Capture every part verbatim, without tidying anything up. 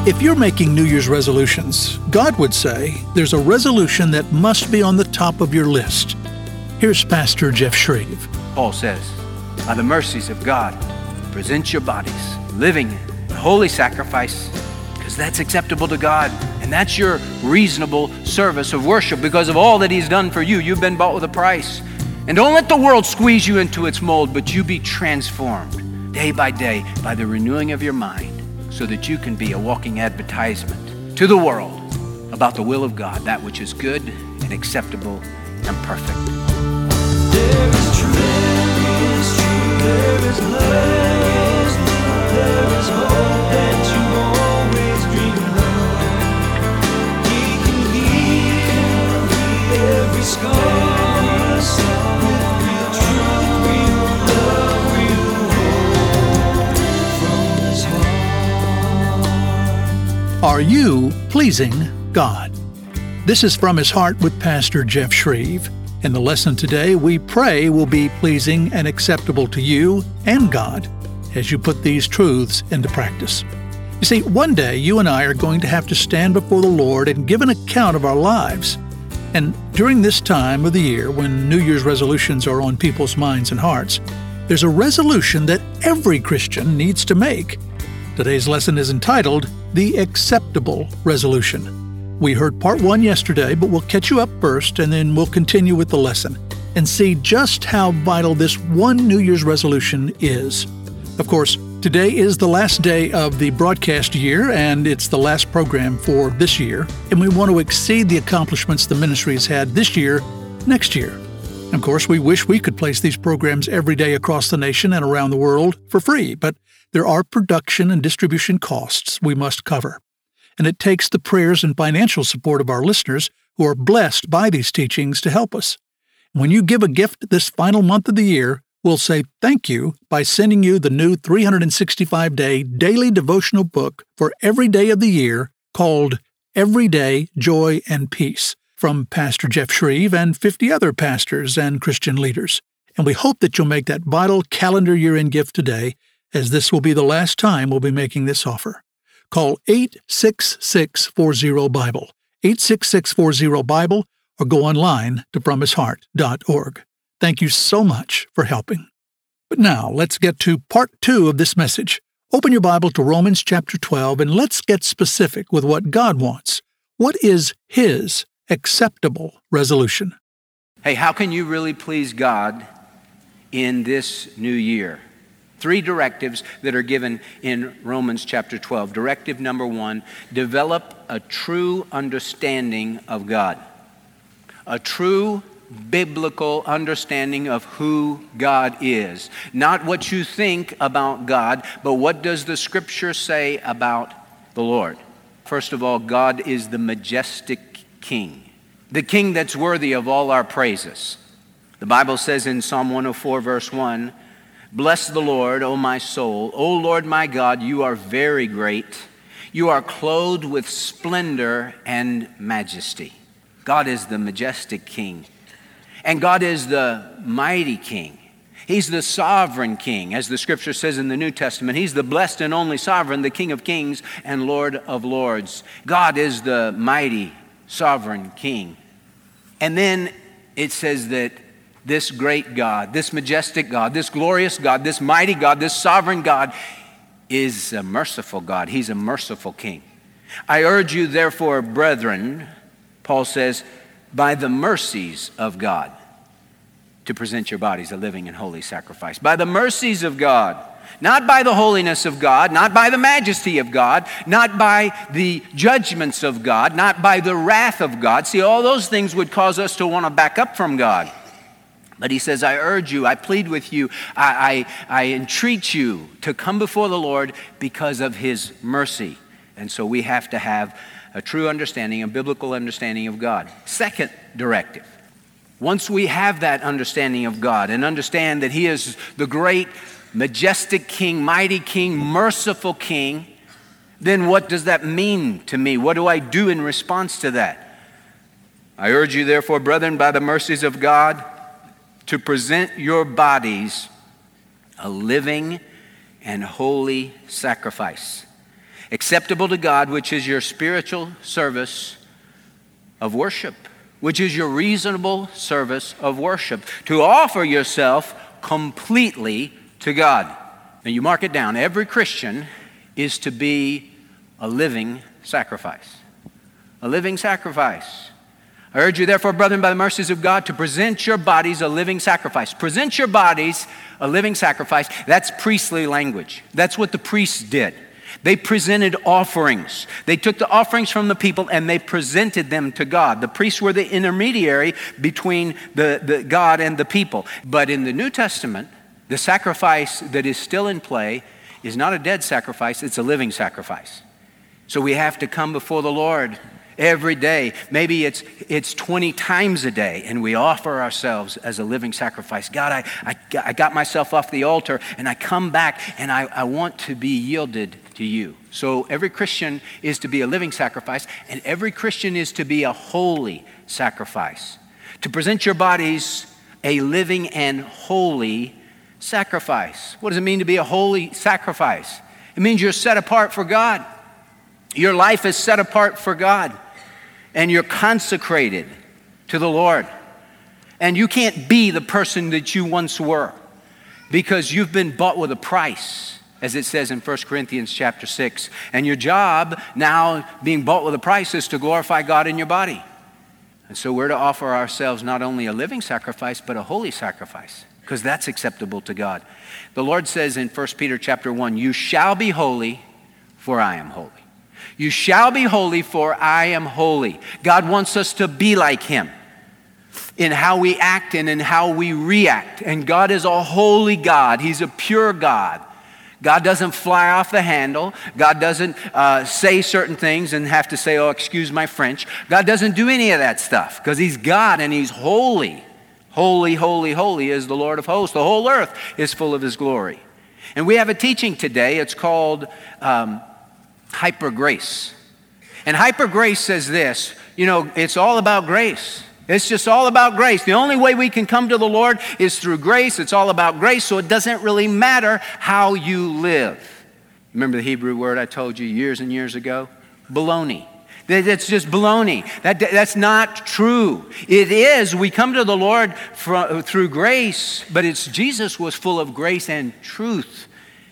If you're making New Year's resolutions, God would say there's a resolution that must be on the top of your list. Here's Pastor Jeff Shreve. Paul says, by the mercies of God, present your bodies, living in holy sacrifice, because that's acceptable to God. And that's your reasonable service of worship because of all that He's done for you. You've been bought with a price. And don't let the world squeeze you into its mold, but you be transformed day by day by the renewing of your mind, so that you can be a walking advertisement to the world about the will of God, that which is good and acceptable and perfect. There is truth, there is truth, there is love, there is hope that you always dreamed of. He can heal every scar, with real truth, real love, real hope from His heart. Are you pleasing God? This is From His Heart with Pastor Jeff Shreve. In the lesson today, we pray will be pleasing and acceptable to you and God as you put these truths into practice. You see, one day you and I are going to have to stand before the Lord and give an account of our lives. And during this time of the year, when New Year's resolutions are on people's minds and hearts, there's a resolution that every Christian needs to make. Today's lesson is entitled, The Acceptable Resolution. We heard part one yesterday, but we'll catch you up first, and then we'll continue with the lesson and see just how vital this one New Year's resolution is. Of course, today is the last day of the broadcast year, and it's the last program for this year, and we want to exceed the accomplishments the ministry has had this year, next year. Of course, we wish we could place these programs every day across the nation and around the world for free, but there are production and distribution costs we must cover. And it takes the prayers and financial support of our listeners who are blessed by these teachings to help us. When you give a gift this final month of the year, we'll say thank you by sending you the new three hundred sixty-five day daily devotional book for every day of the year called Everyday Joy and Peace from Pastor Jeff Shreve and fifty other pastors and Christian leaders. And we hope that you'll make that vital calendar year-end gift today, as this will be the last time we'll be making this offer. Call eight six six four zero Bible, eight six six four zero Bible, or go online to from his heart dot org. Thank you so much for helping. But now, let's get to part two of this message. Open your Bible to Romans chapter twelve, and let's get specific with what God wants. What is His acceptable resolution? Hey, how can you really please God in this new year? Three directives that are given in Romans chapter twelve. Directive number one, develop a true understanding of God. A true biblical understanding of who God is. Not what you think about God, but what does the Scripture say about the Lord? First of all, God is the majestic King. The King that's worthy of all our praises. The Bible says in Psalm one oh four verse one, bless the Lord, O my soul. O Lord my God, you are very great. You are clothed with splendor and majesty. God is the majestic King. And God is the mighty King. He's the sovereign King, as the Scripture says in the New Testament. He's the blessed and only sovereign, the King of kings and Lord of lords. God is the mighty, sovereign King. And then it says that this great God, this majestic God, this glorious God, this mighty God, this sovereign God is a merciful God. He's a merciful King. I urge you, therefore, brethren, Paul says, by the mercies of God, to present your bodies a living and holy sacrifice. By the mercies of God, not by the holiness of God, not by the majesty of God, not by the judgments of God, not by the wrath of God. See, all those things would cause us to want to back up from God. But he says, I urge you, I plead with you, I, I, I entreat you to come before the Lord because of His mercy. And so we have to have a true understanding, a biblical understanding of God. Second directive, once we have that understanding of God and understand that He is the great, majestic King, mighty King, merciful King, then what does that mean to me? What do I do in response to that? I urge you, therefore, brethren, by the mercies of God, to present your bodies a living and holy sacrifice. acceptable to God, which is your spiritual service of worship, which is your reasonable service of worship, to offer yourself completely to God. Now you mark it down. Every Christian is to be a living sacrifice. A living sacrifice. I urge you, therefore, brethren, by the mercies of God, to present your bodies a living sacrifice. Present your bodies a living sacrifice. That's priestly language. That's what the priests did. They presented offerings. They took the offerings from the people and they presented them to God. The priests were the intermediary between the, the God and the people. But in the New Testament, the sacrifice that is still in play is not a dead sacrifice, it's a living sacrifice. So we have to come before the Lord every day. Maybe it's it's twenty times a day, and we offer ourselves as a living sacrifice. God, I, I, I got myself off the altar, and I come back, and I, I want to be yielded to you. So every Christian is to be a living sacrifice, and every Christian is to be a holy sacrifice. To present your bodies a living and holy sacrifice. What does it mean to be a holy sacrifice? It means you're set apart for God. Your life is set apart for God, and you're consecrated to the Lord. And you can't be the person that you once were because you've been bought with a price, as it says in First Corinthians chapter six. And your job now, being bought with a price, is to glorify God in your body. And so we're to offer ourselves not only a living sacrifice, but a holy sacrifice, because that's acceptable to God. The Lord says in First Peter chapter one, you shall be holy, for I am holy. You shall be holy, for I am holy. God wants us to be like him in how we act and in how we react. And God is a holy God. He's a pure God. God doesn't fly off the handle. God doesn't uh, say certain things and have to say, oh, excuse my French. God doesn't do any of that stuff because he's God and he's holy. Holy, holy, holy is the Lord of hosts. The whole earth is full of his glory. And we have a teaching today. It's called um, Hyper Grace. And Hyper Grace says this, you know, it's all about grace. It's just all about grace. The only way we can come to the Lord is through grace. It's all about grace, so it doesn't really matter how you live. Remember the Hebrew word I told you years and years ago? Baloney. That's just baloney. That, that's not true. It is. We come to the Lord for, through grace, but it's Jesus was full of grace and truth.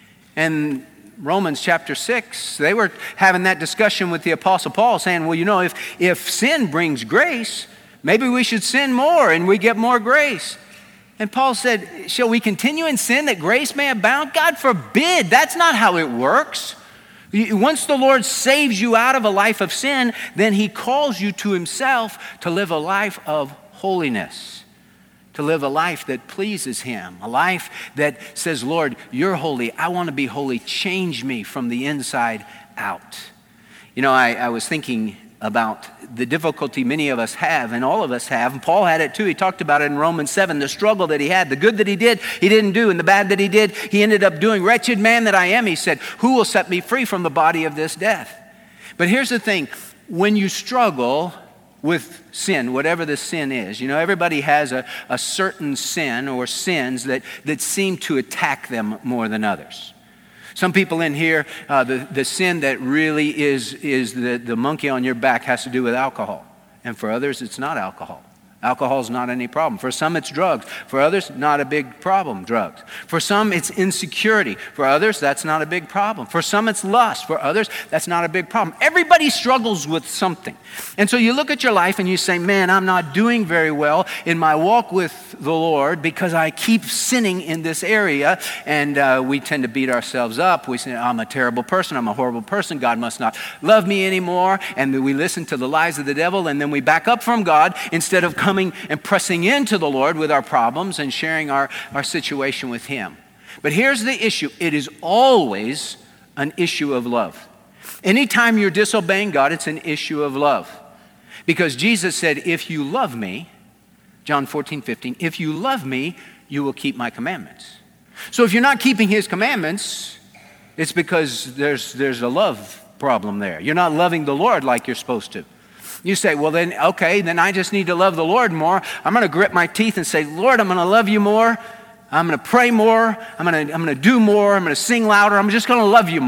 And Romans chapter six, they were having that discussion with the Apostle Paul saying, well, you know, if, if sin brings grace, maybe we should sin more and we get more grace. And Paul said, shall we continue in sin that grace may abound? God forbid. That's not how it works. Once the Lord saves you out of a life of sin, then he calls you to himself to live a life of holiness. To live a life that pleases him, a life that says, Lord, you're holy. I want to be holy. Change me from the inside out. You know, I, I was thinking about the difficulty many of us have, and all of us have, and Paul had it too. He talked about it in Romans seven, the struggle that he had, the good that he did, he didn't do, and the bad that he did, he ended up doing. Wretched man that I am, he said, who will set me free from the body of this death? But here's the thing, when you struggle with sin, whatever the sin is. You know, everybody has a, a certain sin or sins that, that seem to attack them more than others. Some people in here, uh, the, the sin that really is, is the, the monkey on your back has to do with alcohol. And for others, it's not alcohol. Alcohol is not any problem. For some, it's drugs. For others, not a big problem, drugs. For some, it's insecurity. For others, that's not a big problem. For some, it's lust. For others, that's not a big problem. Everybody struggles with something. And so you look at your life and you say, man, I'm not doing very well in my walk with the Lord because I keep sinning in this area. And uh, we tend to beat ourselves up. We say, I'm a terrible person. I'm a horrible person. God must not love me anymore. And we listen to the lies of the devil, and then we back up from God instead of coming Coming and pressing into the Lord with our problems and sharing our, our situation with him. But here's the issue. It is always an issue of love. Anytime you're disobeying God, it's an issue of love. Because Jesus said, if you love me, John fourteen, fifteen, if you love me, you will keep my commandments. So if you're not keeping his commandments, it's because there's, there's a love problem there. You're not loving the Lord like you're supposed to. You say, well then, okay, then I just need to love the Lord more. I'm going to grit my teeth and say, Lord, I'm going to love you more. I'm going to pray more. I'm going to, I'm going to do more. I'm going to sing louder. I'm just going to love you more.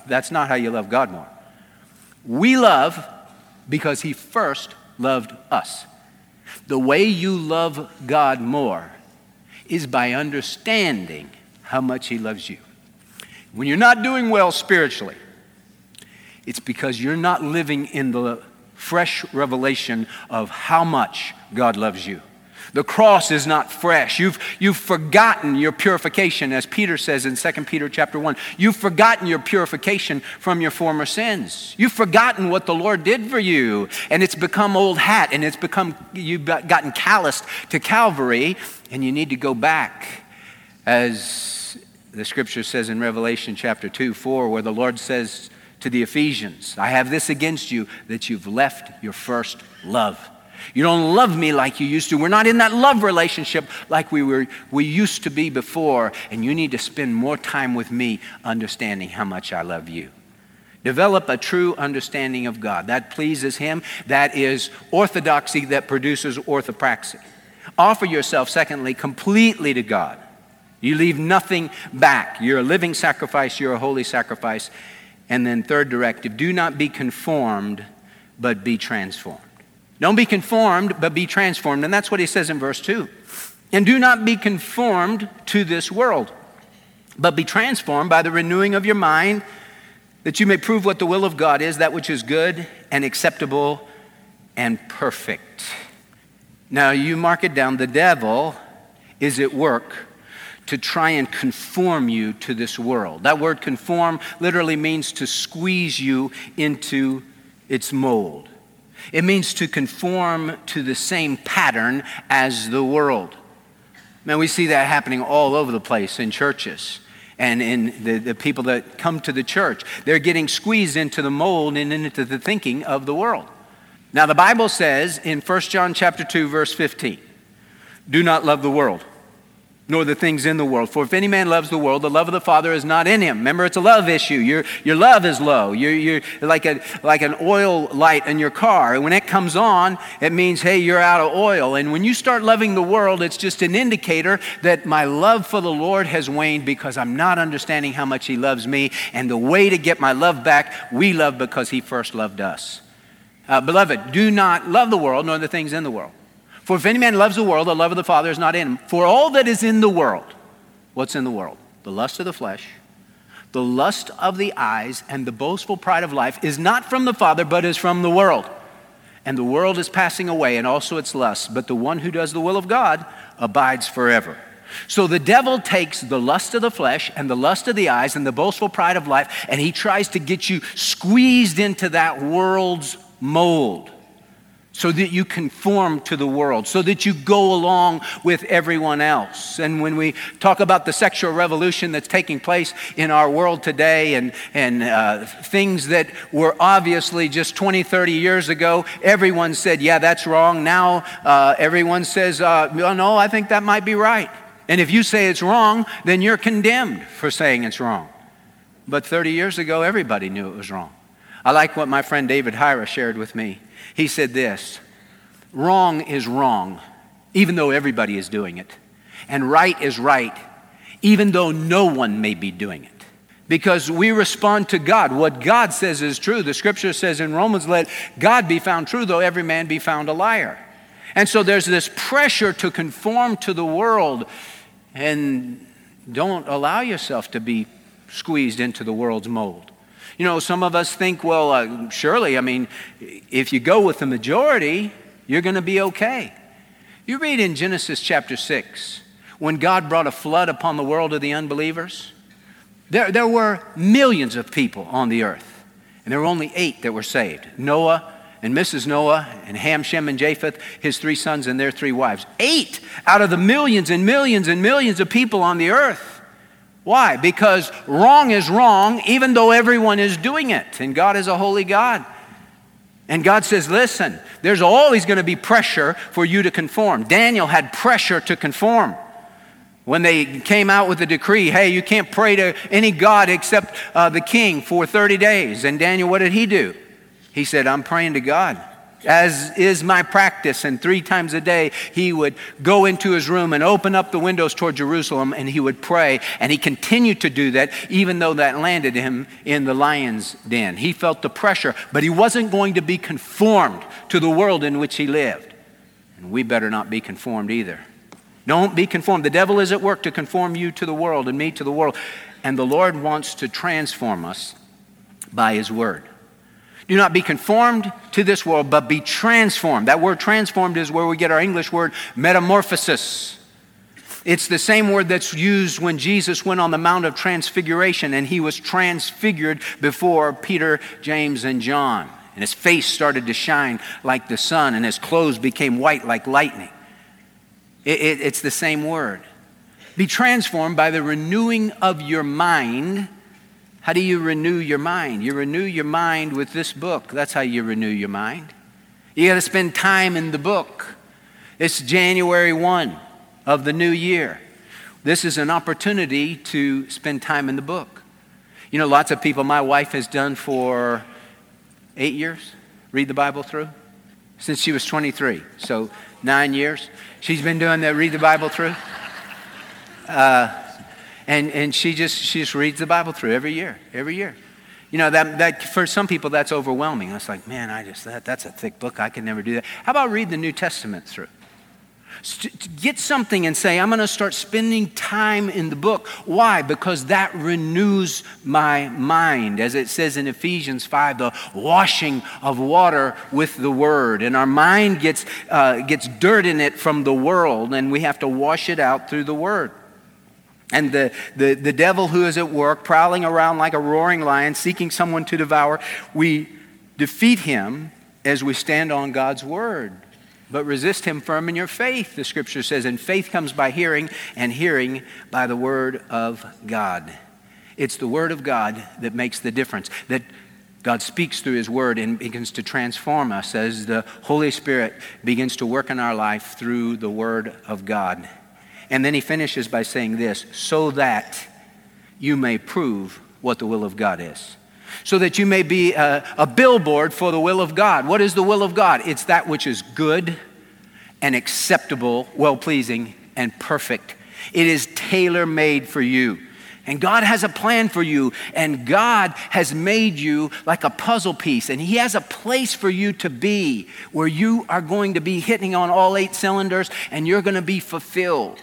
That's not how you love God more. We love because he first loved us. The way you love God more is by understanding how much he loves you. When you're not doing well spiritually, it's because you're not living in the fresh revelation of how much God loves you. The cross is not fresh. You've, you've forgotten your purification, as Peter says in Second Peter chapter one. You've forgotten your purification from your former sins. You've forgotten what the Lord did for you, and it's become old hat, and it's become, you've gotten calloused to Calvary, and you need to go back, as the scripture says in Revelation chapter two, four, where the Lord says to the Ephesians, I have this against you, that you've left your first love. You don't love me like you used to. We're not in that love relationship like we were we used to be before, and you need to spend more time with me understanding how much I love you. Develop a true understanding of God. That pleases him. That is orthodoxy that produces orthopraxy. Offer yourself, secondly, completely to God. You leave nothing back. You're a living sacrifice. You're a holy sacrifice. And then third directive, do not be conformed, but be transformed. Don't be conformed, but be transformed. And that's what he says in verse two. And do not be conformed to this world, but be transformed by the renewing of your mind, that you may prove what the will of God is, that which is good and acceptable and perfect. Now you mark it down, the devil is at work to try and conform you to this world. That word conform literally means to squeeze you into its mold. It means to conform to the same pattern as the world. Man, we see that happening all over the place in churches and in the, the people that come to the church. They're getting squeezed into the mold and into the thinking of the world. Now, the Bible says in First John chapter two, verse fifteen, do not love the world, nor the things in the world. For if any man loves the world, the love of the Father is not in him. Remember, it's a love issue. Your, your love is low. You're, you're like, a, like an oil light in your car. And when it comes on, it means, hey, you're out of oil. And when you start loving the world, it's just an indicator that my love for the Lord has waned because I'm not understanding how much he loves me. And the way to get my love back, we love because he first loved us. Uh, beloved, do not love the world, nor the things in the world. For if any man loves the world, the love of the Father is not in him. For all that is in the world, what's in the world? The lust of the flesh, the lust of the eyes, and the boastful pride of life is not from the Father, but is from the world. And the world is passing away, and also its lusts. But the one who does the will of God abides forever. So the devil takes the lust of the flesh and the lust of the eyes and the boastful pride of life, and he tries to get you squeezed into that world's mold, so that you conform to the world, so that you go along with everyone else. And when we talk about the sexual revolution that's taking place in our world today, and, and uh, things that were obviously just twenty, thirty years ago, everyone said, yeah, that's wrong. Now uh, everyone says, uh, no, I think that might be right. And if you say it's wrong, then you're condemned for saying it's wrong. But thirty years ago, everybody knew it was wrong. I like what my friend David Hyra shared with me. He said this, wrong is wrong, even though everybody is doing it. And right is right, even though no one may be doing it. Because we respond to God. What God says is true. The scripture says in Romans, let God be found true, though every man be found a liar. And so there's this pressure to conform to the world. And don't allow yourself to be squeezed into the world's mold. You know, some of us think, well, uh, surely, I mean, if you go with the majority, you're going to be okay. You read in Genesis chapter six, when God brought a flood upon the world of the unbelievers, there, there were millions of people on the earth, and there were only eight that were saved. Noah and Missus Noah and Ham, Shem, and Japheth, his three sons and their three wives. Eight out of the millions and millions and millions of people on the earth. Why? Because wrong is wrong, even though everyone is doing it. And God is a holy God. And God says, listen, there's always going to be pressure for you to conform. Daniel had pressure to conform. When they came out with the decree, hey, you can't pray to any God except uh, the king for thirty days. And Daniel, what did he do? He said, I'm praying to God. as is my practice. And three times a day, he would go into his room and open up the windows toward Jerusalem, and he would pray. And he continued to do that, even though that landed him in the lion's den. He felt the pressure, but he wasn't going to be conformed to the world in which he lived. And we better not be conformed either. Don't be conformed. The devil is at work to conform you to the world and me to the world. And the Lord wants to transform us by his word. Do not be conformed to this world, but be transformed. That word transformed is where we get our English word metamorphosis. It's the same word that's used when Jesus went on the Mount of Transfiguration and he was transfigured before Peter, James, and John. And his face started to shine like the sun and his clothes became white like lightning. It, it, it's the same word. Be transformed by the renewing of your mind. How do you renew your mind? You renew your mind with this book. That's how you renew your mind. You got to spend time in the book. It's January first of the new year. This is an opportunity to spend time in the book. You know, lots of people, my wife has done for eight years, read the Bible through, since she was twenty-three. So nine years. She's been doing that, read the Bible through. Uh, And and she just she just reads the Bible through every year, every year. You know, that that for some people that's overwhelming. It's like, man, I just that that's a thick book. I could never do that. How about read the New Testament through? St- get something and say, I'm going to start spending time in the book. Why? Because that renews my mind. As it says in Ephesians five, the washing of water with the word. And our mind gets uh, gets dirt in it from the world, and we have to wash it out through the word. And the, the, the devil who is at work, prowling around like a roaring lion, seeking someone to devour, we defeat him as we stand on God's word. But resist him firm in your faith, the scripture says. And faith comes by hearing, and hearing by the word of God. It's the word of God that makes the difference. That God speaks through his word and begins to transform us as the Holy Spirit begins to work in our life through the word of God. And then he finishes by saying this, so that you may prove what the will of God is. So that you may be a, a billboard for the will of God. What is the will of God? It's that which is good and acceptable, well-pleasing, and perfect. It is tailor-made for you. And God has a plan for you. And God has made you like a puzzle piece. And he has a place for you to be where you are going to be hitting on all eight cylinders and you're going to be fulfilled.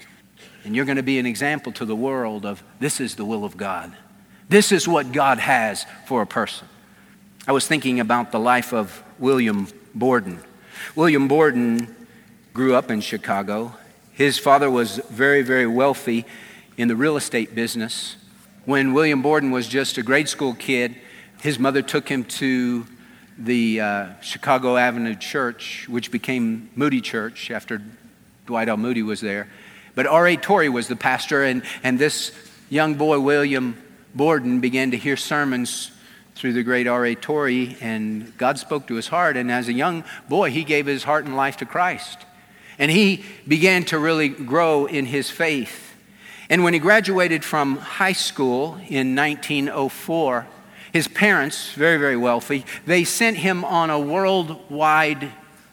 And you're going to be an example to the world of this is the will of God. This is what God has for a person. I was thinking about the life of William Borden. William Borden grew up in Chicago. His father was very, very wealthy in the real estate business. When William Borden was just a grade school kid, his mother took him to the uh, Chicago Avenue Church, which became Moody Church after Dwight L. Moody was there. But R A Torrey was the pastor, and, and this young boy, William Borden, began to hear sermons through the great R A Torrey, and God spoke to his heart. And as a young boy, he gave his heart and life to Christ. And he began to really grow in his faith. And when he graduated from high school in nineteen oh four, his parents, very, very wealthy, they sent him on a worldwide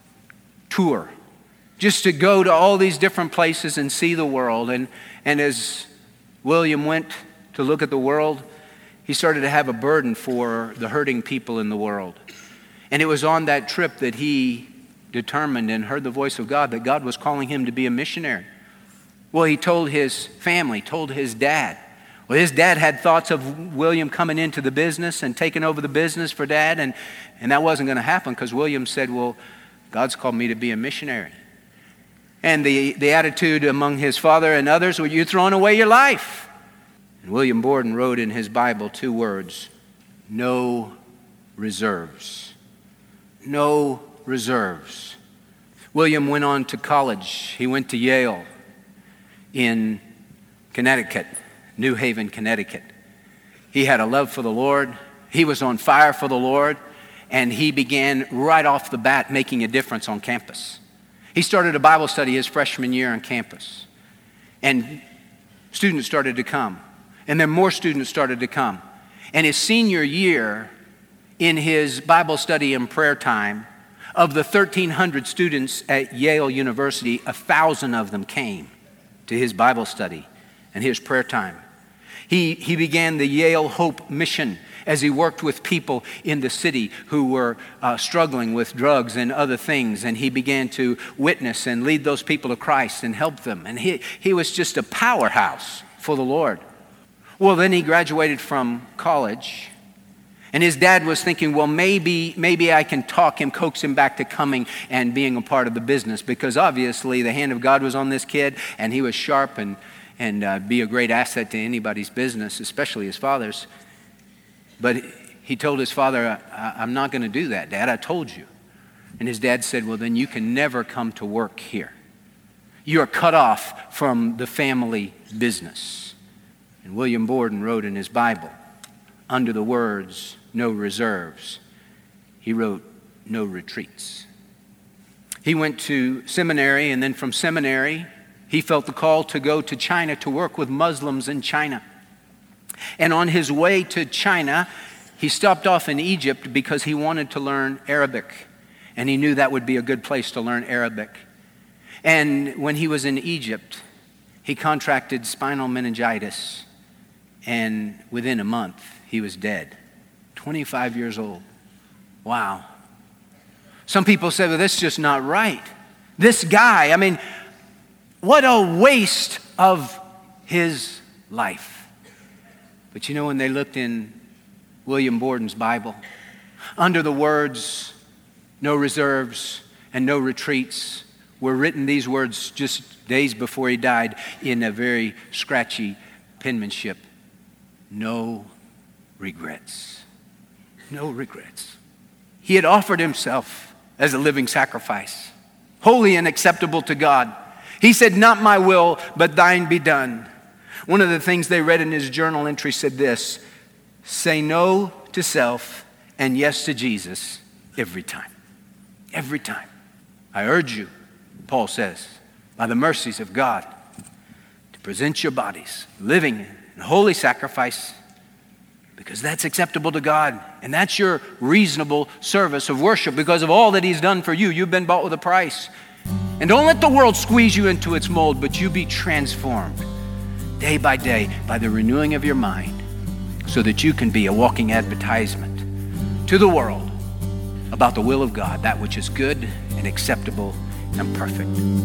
tour, just to go to all these different places and see the world. And, and as William went to look at the world, he started to have a burden for the hurting people in the world. And it was on that trip that he determined and heard the voice of God, that God was calling him to be a missionary. Well, he told his family, told his dad. Well, his dad had thoughts of William coming into the business and taking over the business for dad, and, and that wasn't going to happen because William said, well, God's called me to be a missionary. And the, the attitude among his father and others, well, you're throwing away your life. And William Borden wrote in his Bible two words, no reserves. No reserves. William went on to college. He went to Yale in Connecticut, New Haven, Connecticut. He had a love for the Lord. He was on fire for the Lord. And he began right off the bat making a difference on campus. He started a Bible study his freshman year on campus. And students started to come. And then more students started to come. And his senior year, in his Bible study and prayer time, Of the thirteen hundred students at Yale University, a thousand of them came to his Bible study and his prayer time. He, he began the Yale Hope Mission as he worked with people in the city who were uh, struggling with drugs and other things. And he began to witness and lead those people to Christ and help them. And he, he was just a powerhouse for the Lord. Well, then he graduated from college. And his dad was thinking, well, maybe, maybe I can talk him, coax him back to coming and being a part of the business. Because obviously the hand of God was on this kid and he was sharp and, and uh, be a great asset to anybody's business, especially his father's. But he told his father, I, I'm not going to do that, Dad. I told you. And his dad said, well, then you can never come to work here. You are cut off from the family business. And William Borden wrote in his Bible, under the words, no reserves, he wrote, no retreats. He went to seminary, and then from seminary, he felt the call to go to China to work with Muslims in China. And on his way to China, he stopped off in Egypt because he wanted to learn Arabic. And he knew that would be a good place to learn Arabic. And when he was in Egypt, he contracted spinal meningitis. And within a month, he was dead. twenty-five years old. Wow. Some people say, well, that's just not right. This guy, I mean, what a waste of his life. But you know, when they looked in William Borden's Bible, under the words, no reserves and no retreats, were written these words just days before he died in a very scratchy penmanship. No regrets. No regrets. He had offered himself as a living sacrifice, holy and acceptable to God. He said, not my will, but thine be done. One of the things they read in his journal entry said this, say no to self and yes to Jesus every time. Every time. I urge you, Paul says, by the mercies of God, to present your bodies living in holy sacrifice, because that's acceptable to God. And that's your reasonable service of worship because of all that he's done for you. You've been bought with a price. And don't let the world squeeze you into its mold, but you be transformed day by day by the renewing of your mind so that you can be a walking advertisement to the world about the will of God, that which is good and acceptable and perfect.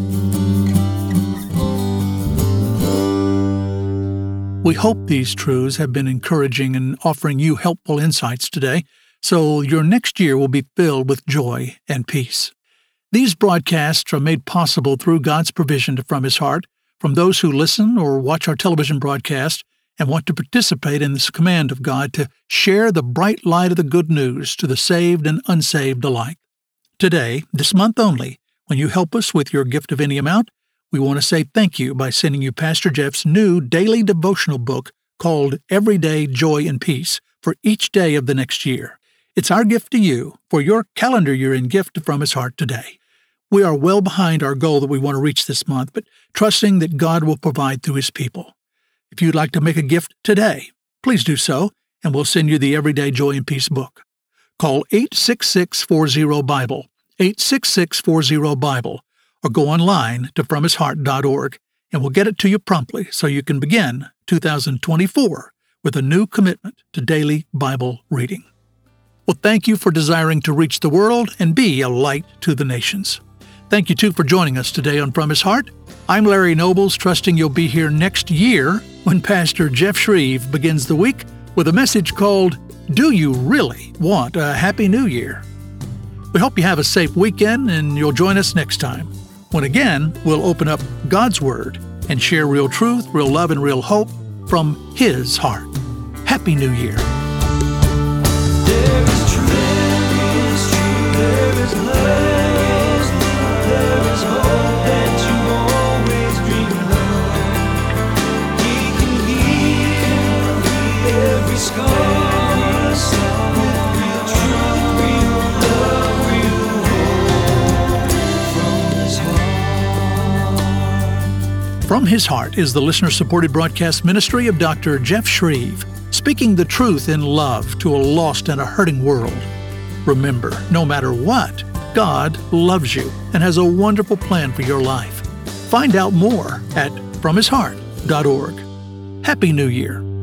We hope these truths have been encouraging and offering you helpful insights today, so your next year will be filled with joy and peace. These broadcasts are made possible through God's provision from His heart, from those who listen or watch our television broadcast and want to participate in this command of God to share the bright light of the good news to the saved and unsaved alike. Today, this month only, when you help us with your gift of any amount, we want to say thank you by sending you Pastor Jeff's new daily devotional book called Everyday Joy and Peace for each day of the next year. It's our gift to you for your calendar year in gift from His heart today. We are well behind our goal that we want to reach this month, but trusting that God will provide through His people. If you'd like to make a gift today, please do so, and we'll send you the Everyday Joy and Peace book. Call eight six six, four zero, BIBLE, eight six six, four zero, BIBLE, or go online to from his heart dot org, and we'll get it to you promptly so you can begin two thousand twenty-four with a new commitment to daily Bible reading. Well, thank you for desiring to reach the world and be a light to the nations. Thank you, too, for joining us today on From His Heart. I'm Larry Nobles, trusting you'll be here next year when Pastor Jeff Shreve begins the week with a message called, Do You Really Want a Happy New Year? We hope you have a safe weekend and you'll join us next time, when again we'll open up God's Word and share real truth, real love, and real hope from His heart. Happy New Year. There is truth, there is truth, there is love. There is hope that you always dreamed of. He can heal every scar with real truth, real love, real hope from His heart. From His Heart is the listener-supported broadcast ministry of Doctor Jeff Shreve, speaking the truth in love to a lost and a hurting world. Remember, no matter what, God loves you and has a wonderful plan for your life. Find out more at from his heart dot org. Happy New Year.